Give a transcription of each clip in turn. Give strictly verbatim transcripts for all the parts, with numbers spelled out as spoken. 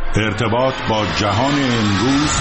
ارتباط با جهان امروز،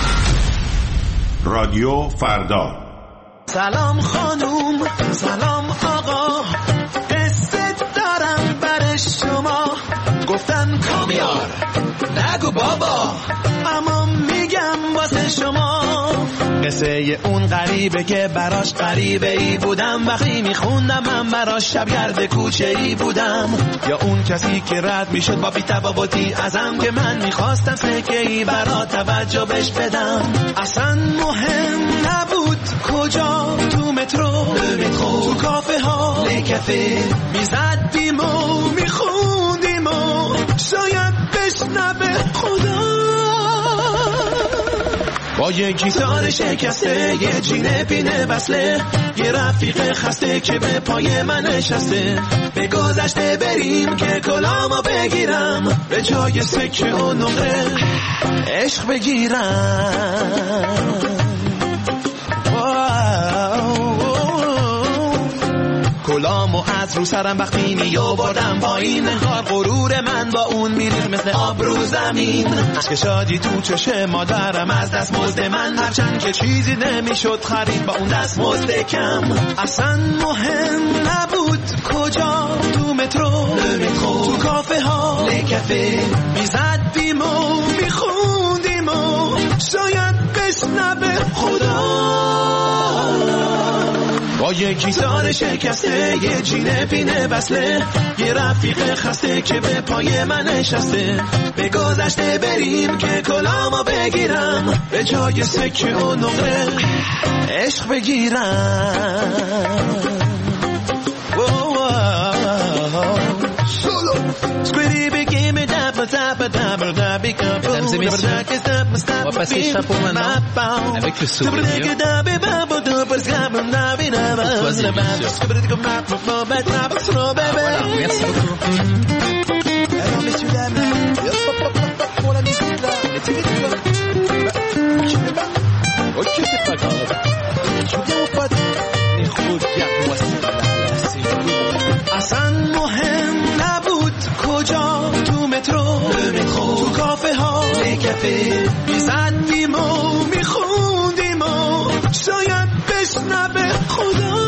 رادیو فردا. سلام خانوم، سلام آقا، قصه دارم برای شما. گفتن کامیار نگو بابا، اما میگم واسه شما. قصه اون غریبه که براش غریبه ای بودم، وقتی میخوندم من براش شبگرد کوچه ای بودم. یا اون کسی که رد میشد با بی‌تفاوتی ازم، که من میخواستم سکه ای برا توجه بش بدم. اصلا مهم نبود کجا، تو مترو، تو کافه ها، کافه میزدیم و میخوندیم و شاید بشنبه خدا. با یه گیتار شکسته، یه جینه پینه وصله، یه رفیق خسته که به پای من نشسته. به گذشته بریم که کلامو بگیرم، به جای سکه و نقره عشق بگیرم. کلامو از رو سرم وقتی می آوردم پایین، انگار غرور من با اون میریخت مثل آب رو زمین. عشق شادی تو چشم مادرم از دست مزد من، هرچند که چیزی نمیشد خرید با اون دست مزد کم. اصلا مهم نبود کجا، تو مترو، تو کافه ها، کافه میزدیم و میخوندیم و شاید بشنبه خدا. با یه گیتار شکسته، یه جینه پینه وصله، یه رفیق خسته که به پای من نشسته. به گذشته بریم که کلامو بگیرم، به جای سکه و نقره عشق بگیرم. Mesdames et messieurs, on va passer le chapeau maintenant avec le souvenir. Choisis, bien sûr. Voilà, merci beaucoup. Alors messieurs, dames, pour la musique là, les télés là. Je sais pas. Ok, c'est pas grave. Je viens au pote. Mais regarde-moi ça là, c'est joli. اصلا مهم نبود کجا، تو مترو، تو کافه ها، کافه میزدیم و میخوندیم و شاید بشنبه خدا.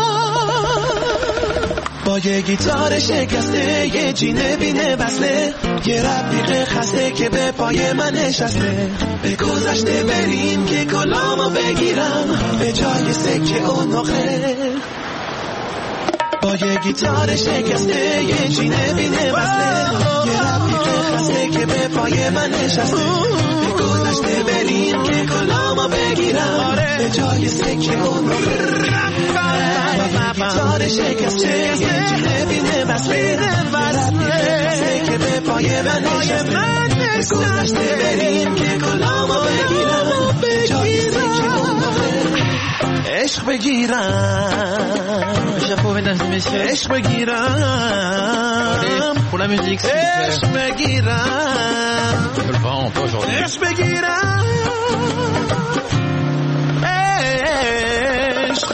با یه گیتار شکسته، یه جینه بینه وصله، یه رفیق خسته که به پای من نشسته. به گذشته بریم که کلامو بگیرم، به جای سکه و نقره. با یه گیتار شکسته، یه جینه بینه وصله، یه رفیق خسته که به پای من نشسته. به گذشته بریم که کلامو بگیرم، به جای سکه و نقره. گیتار شکسته، یه جینه بینه وصله، یه رفیق خسته که به پای من نشسته. به گذشته بریم که کلامو بگیرم، به جای سکه و نقره عشق بگیرم. Chapeau, mesdames et messieurs. عشق بگیرم. Pour la musique, s'il vous plaît. عشق بگیرم. Je le vends pas aujourd'hui. عشق بگیرم. عشق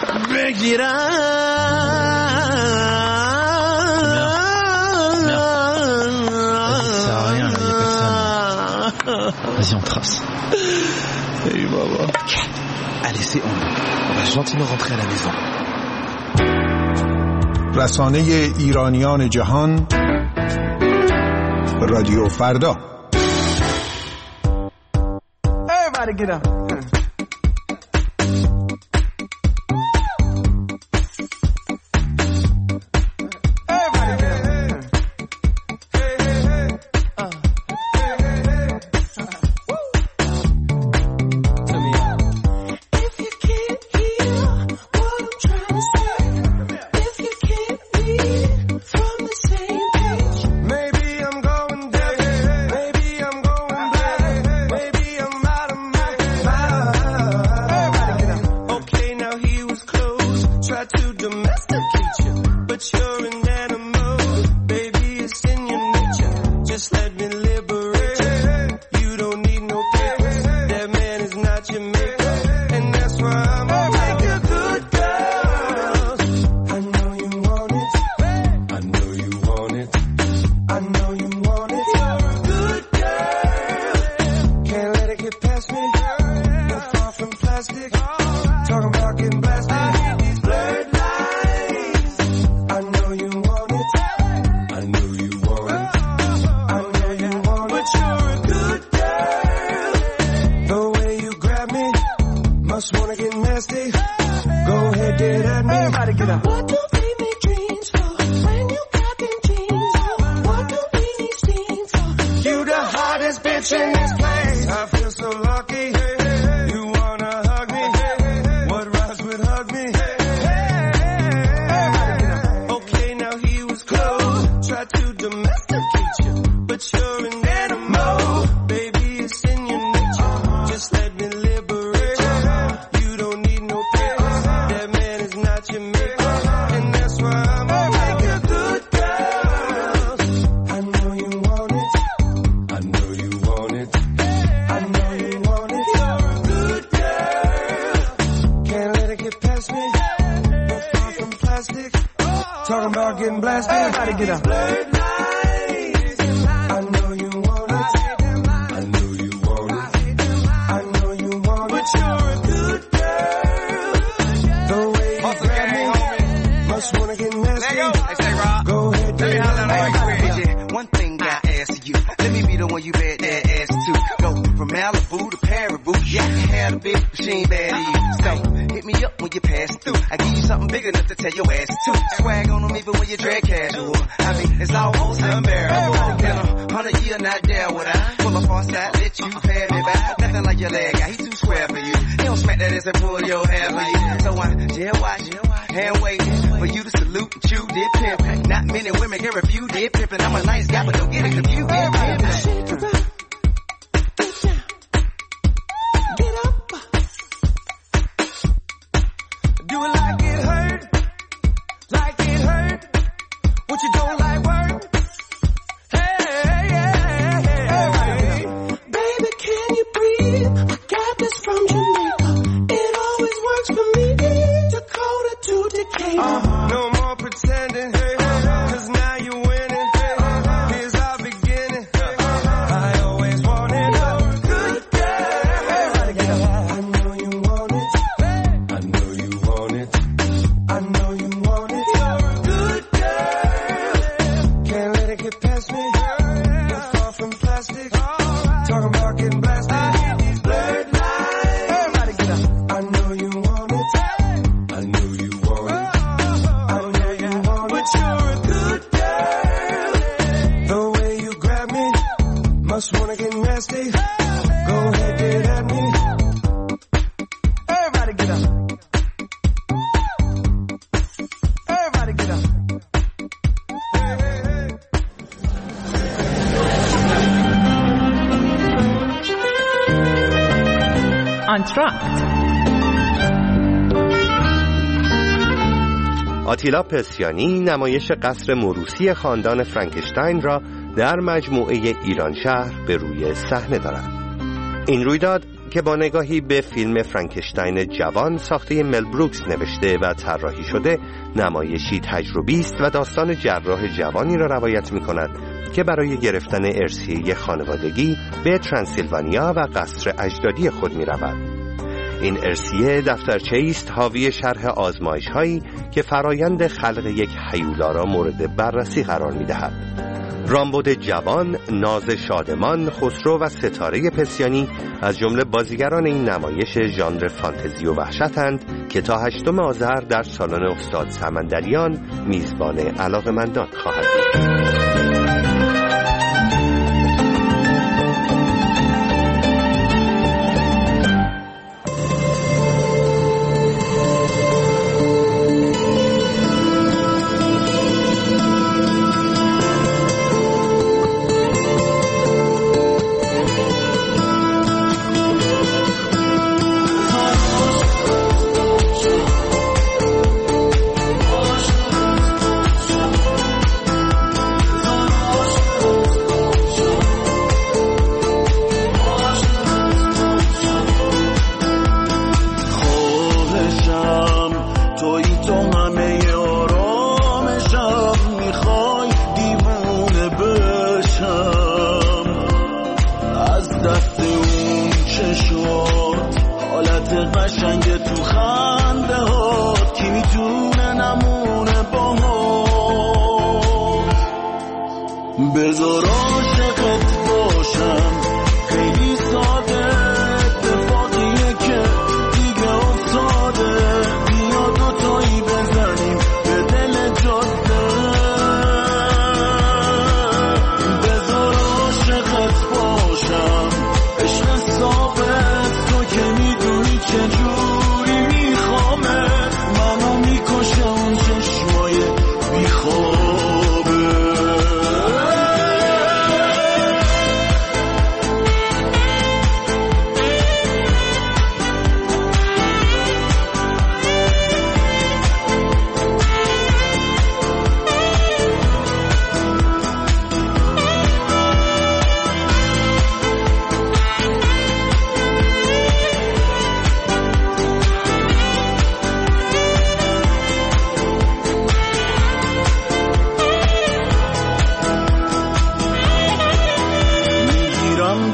بگیرم. Ça sert à rien, là, y a personne. Vas-y, on trace. Hey, baba. Allez, c'est on. On va gentiment rentrer à la maison. رسانه ایرانیان جهان، رادیو فردا. Everybody get up. Maybe I'm hottest bitch in this place. I feel so lucky. You wanna hug me? What rhymes with hug me? Okay, now he was close. Tried to domesticate you, but you're an animal. Baby, it's in your nature. Just let me liberate you. You don't need no papers. That man is not your maker. And that's why I'm like a good girl. I know you want it. I know you want it. I know you want it. You're a good girl. Can't let it get past me. But far from plastic. Talking about getting blasted. Everybody get up. Blurred lines. I know you want it. I know you want it. I know you want it. But you're a good girl. The way you grab me, must wanna get nasty. Go ahead, do it. One thing I ask you, let me be the one you bet that ass to. Go from Malibu to Paribu, yeah, you had a big machine bad to you. So hit me up when you pass through. I give you something big enough to tell your ass to. Swag on them even when you drag casual. I mean, it's almost unbearable. In a hundred year not there would I pull up on side, let you pay me back. Nothing like your leg guy, he too square for you. He don't smack that ass and pull your hair for you. So I jail watch, hand waiting for you to salute and chew did pimp. Not many women can refuse did pimpin'. I'm a nice guy, but don't get it confused. Did pimpin'. Shake it up. Get up. Do it like it hurt. Like it hurt. What you don't like work. Hey, hey, hey. Baby, can you breathe? I got this from Jamaica. It always works for me. Dakota to Decatur. Uh-huh. No more pretending. Cause now you're winning. Here's our beginning. I always wanted a good girl. I know you want it. I know you want it. I know you want it. You're a good girl. Can't let it get past me. You're far from plastic. Talking about getting blasted. Blurred lines. Everybody get up. I know you want it. I know you want it. I know you want it. But you're a good girl. The way you grab me, must wanna get nasty. Go ahead, get at me. Everybody get up. Everybody get up. Hey, hey, hey. Entr'acte. آتیلا پسیانی نمایش قصر موروثی خاندان فرانکشتاین را در مجموعه ایران شهر به روی صحنه دارد. این رویداد که با نگاهی به فیلم فرانکشتاین جوان ساخته مل بروکس نوشته و طراحی شده، نمایشی تجربی است و داستان جراح جوانی را روایت می‌کند که برای گرفتن ارثیه خانوادگی به ترانسیلوانیا و قصر اجدادی خود می‌رود. این ارثیه دفترچه‌ای است حاوی شرح آزمایش‌هایی که فرایند خلق یک هیولا را مورد بررسی قرار می‌دهد. رامبد جوان، ناز شادمان، خسرو و ستاره پسیانی از جمله بازیگران این نمایش ژانر فانتزی و وحشتند که تا هشتم آذر در سالن استاد سمندریان میزبان علاقه‌مندان خواهد بود.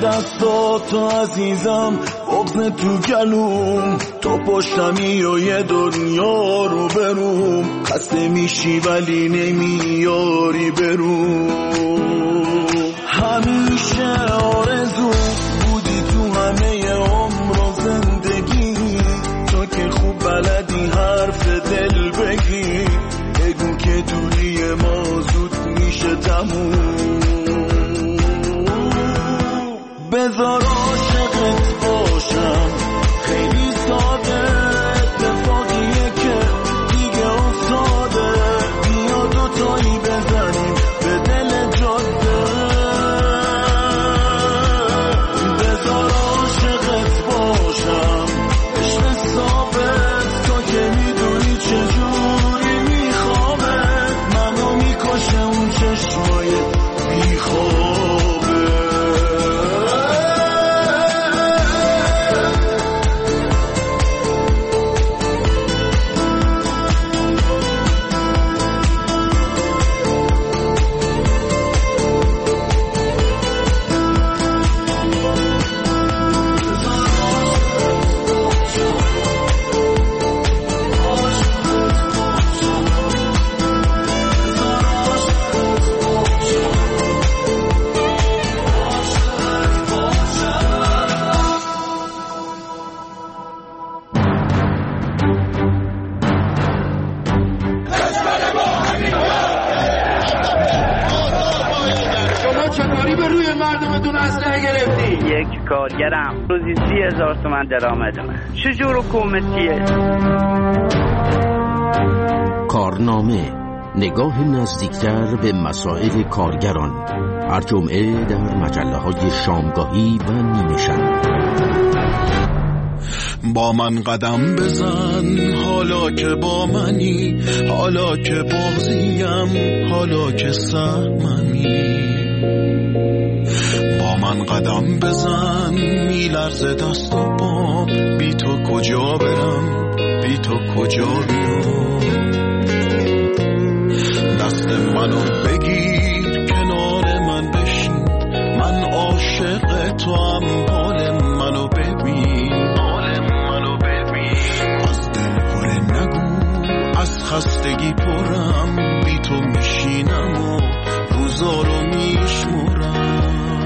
دستاتو عزیزم، بغض تو گلوم، تو پشتمی و یه دنیا رو بروم، خسته میشی ولی نمیاری بروم. همیشه آرزو بودی تو همه عمر و زندگی، تو که خوب بلدی حرف دل بگی، بگو که دوری ما زود میشه تموم. بذار عاشقت باشم، خیلی ساده، اتفاقیه که دیگه افتاده، بیا دوتایی بزنیم به دل جاده. بذار عاشقت باشم، عشق ثابت، تو که میدونی چجوری میخوابه، منو میکشه اون چشمای بیخوابه. کارگرم روزی سی هزار تومن درآمد من. چجور حکومتیه؟ کارنامه، نگاه نزدیکتر به مسائل کارگران، هر جمعه در مجله های شامگاهی و نیمه شب. با من قدم بزن حالا که با منی، حالا که بازیم، حالا که سهممی. با من قدم بزن میلرزه دست و پام، بی تو کجا برم، بی تو کجا بیام. دست منو بگیر کنار من بشین، من عاشق تو هم، حال منو ببین، حال منو ببین. از دل پر نگو، از خستگی پرم، بی تو میشینم و روزا رو میشمرم.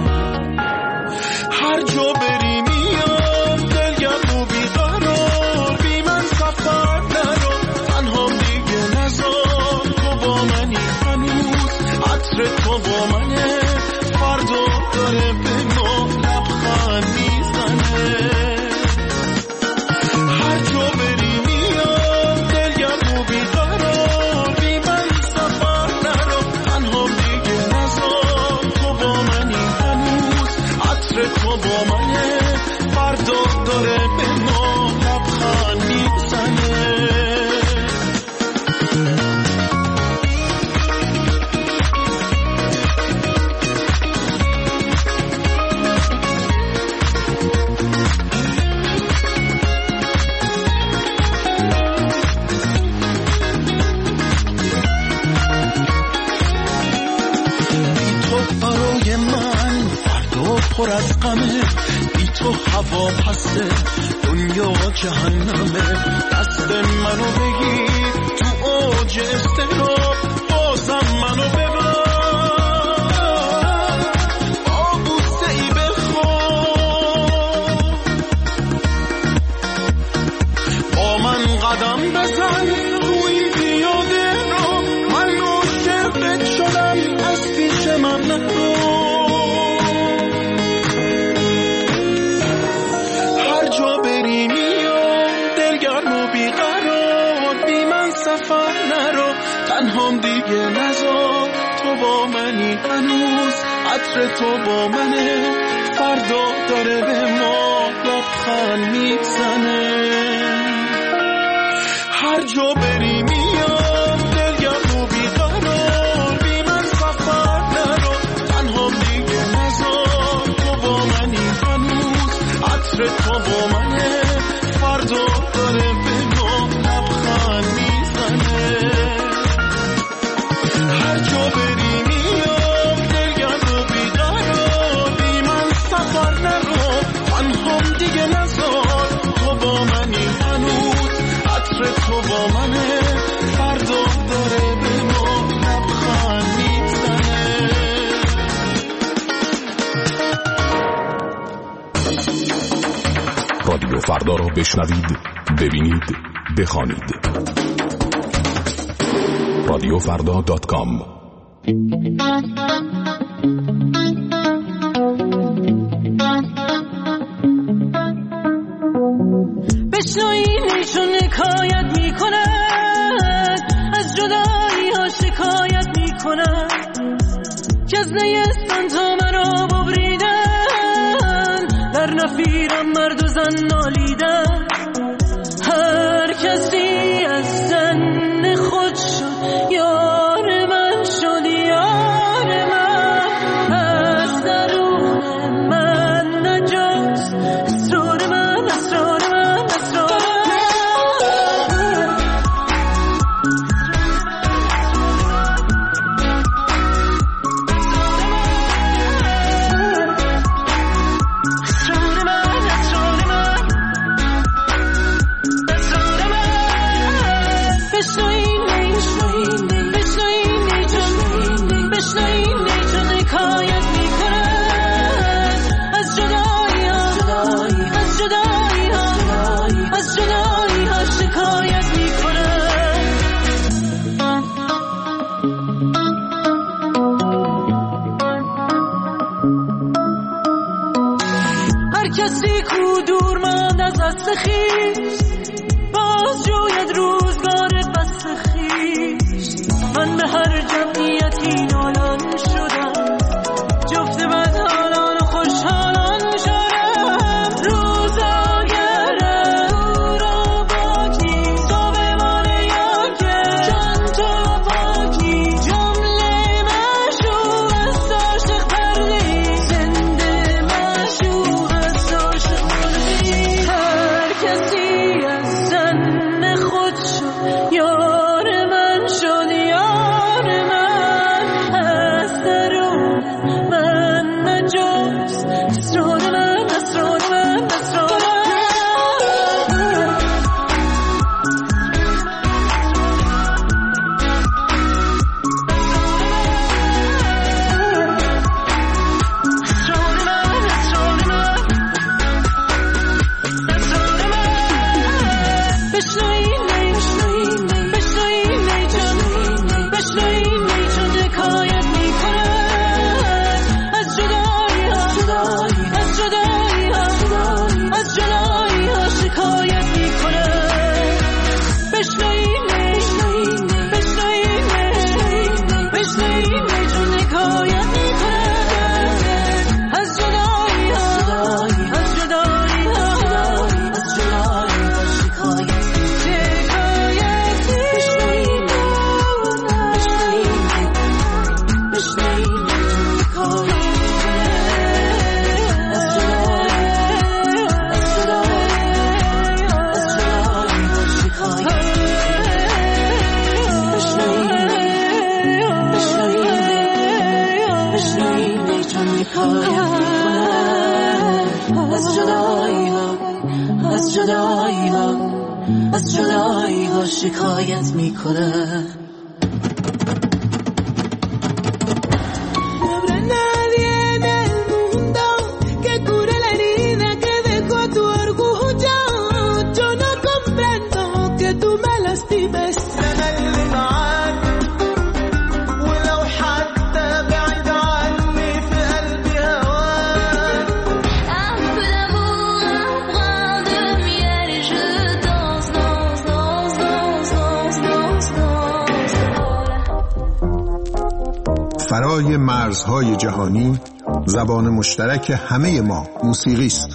هر جا بری میام دلگرم و بیقرار، بی من سفر نرو، تنها دیگه نزار. تو با منی هنوز، عطر تو با منه، فردا داره به ما لبخند میزنه. هر جا بری میام دلگرم و بیقرار، بی من سفر نرو، تنها دیگه نزار. تو با منی هنوز، عطر تو با منه، فردا داره به ما لبخند میزنه. پر از غمه، بی تو هوا پسته، دنیا جهنمه. دست منو بگیر تو اوج استراب، بازم منو ببر، با بوسه ای بخواب. با من قدم بزن روی پیاده رو، من عاشقت شدم، از پیش من نرو. تنهام دیگه نزار، تو با منی هنوز، عطر تو با منه، فردا داره به ما لبخند میزنه. هر جا بری میام دلگرم و بیقرار، بی من سفر نرو، تنهام دیگه نزار. تو با منی هنوز، عطر تو با منه، فردا داره به ما لبخند میزنه. هر جا بری میام دلگرم و بیقرار، بی من سفر رادیو فردا را بشنوید، ببینید، بخوانید. رادیو فردا دات کام. بشنوینشون حکایت میکنن، از جدایی ها شکایت میکنن، که از نیستان تا مرا ببریدن، در نفیرم مرد و زن نالیدن. هر کسی از زن خود شد یار من، شد یار من، از درون من نجاست اسرار من، اسرار من، اسرار کسی کو دور ماند از دست خویش، باز جوید روزگار بس خویش. من به هر جمعیتی نالان شدم، جفت بدحالان و خوشحالان شدم. روزاگرم او را پاک نیست، تو به من یار کرد جان تو پاک نیست. جمله معشوق است عاشق پرده، زنده معشوق است عاشق پرده. هر کسی از زن خود شد یار من، شد یار من، از درون من نجاست اسرار من، اسرار من، اسرار شکایت میکنه. فرای مرزهای جهانی زبان مشترک همه ما موسیقی است.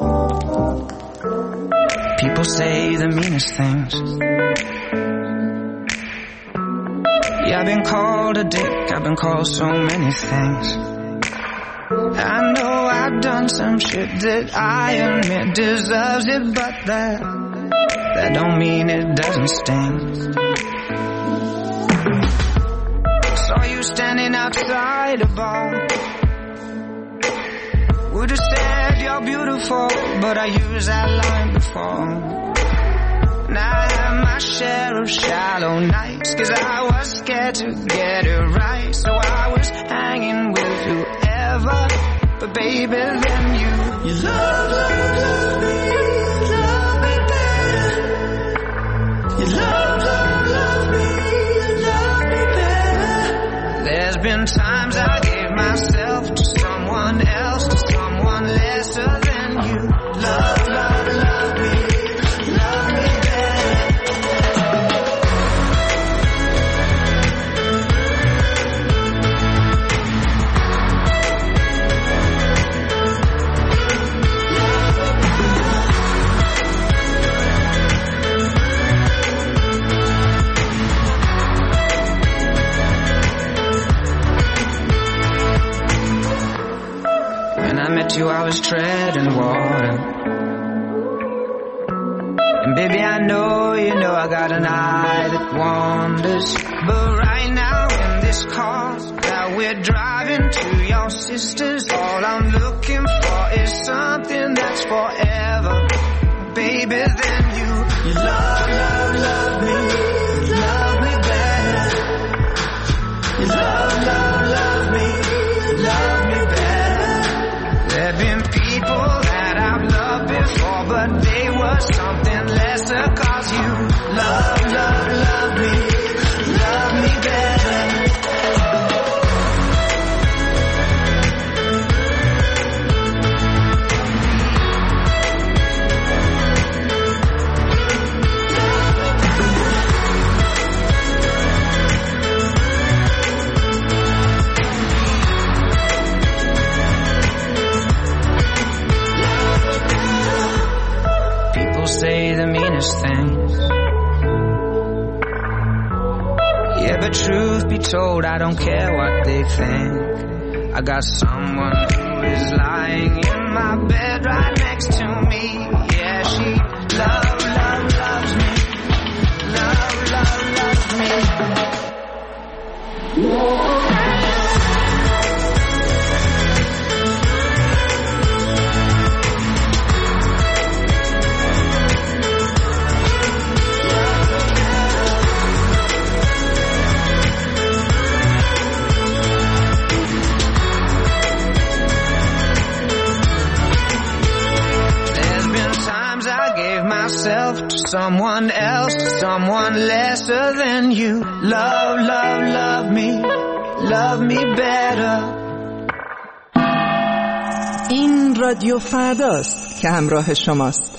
People say the meanest things. Yeah, I've been called a dick, I've been called so many things. I know I've done some shit that I admit deserves it, but that that don't mean it doesn't sting. Saw you standing outside a bar. Would have said you're beautiful, but I used that line before. Now I have my share of shallow nights, 'cause I was scared to get it right. So I was hanging with whoever, but baby then you You love, love, love me I met you I was treading water. And baby I know, you know I got an eye that wanders. But right now in this car that we're driving to your sister's, all I'm looking for is something that's forever. Baby, then you, you love, love, love me, love me better. You love, love, love me, love me better. There've been people that I've loved before, but they were something lesser. Cause you love, love, love me, love me better. Say the meanest things. Yeah, but truth be told, I don't care what they think. I got someone who is lying in my bed right next to me. Yeah, she love, love, loves me. Love, love, loves me. To someone else, to someone lesser than you. Love, love, love me, love me better. این رادیو فرداست که همراه شماست.